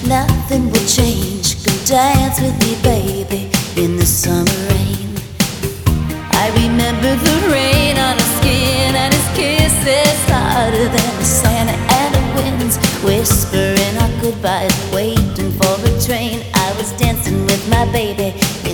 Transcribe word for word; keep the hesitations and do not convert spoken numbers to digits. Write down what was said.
Nothing will change. Go dance with me, baby, in the summer rain. I remember the rain on his skin and his kisses harder than the sand and the winds whispering our goodbyes, waiting for a train. I was dancing with my baby